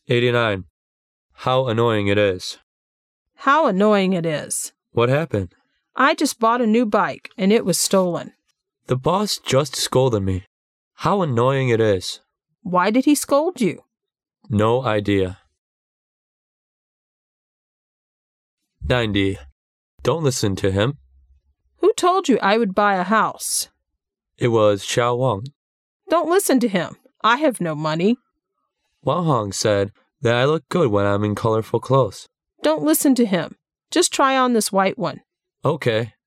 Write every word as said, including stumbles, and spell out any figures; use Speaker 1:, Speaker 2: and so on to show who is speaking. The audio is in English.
Speaker 1: eighty-nine. How annoying it is.
Speaker 2: How annoying it is.
Speaker 1: What happened?
Speaker 2: I just bought a new bike, and it was stolen.
Speaker 1: The boss just scolded me. How annoying it is.
Speaker 2: Why did he scold you?
Speaker 1: No idea. ninety. Don't listen to him.
Speaker 2: Who told you I would buy a house?
Speaker 1: It was Xiao Wang.
Speaker 2: Don't listen to him. I have no money.
Speaker 1: Wang Hong said that I look good when I'm in colorful clothes.
Speaker 2: Don't listen to him. Just try on this white one.
Speaker 1: Okay.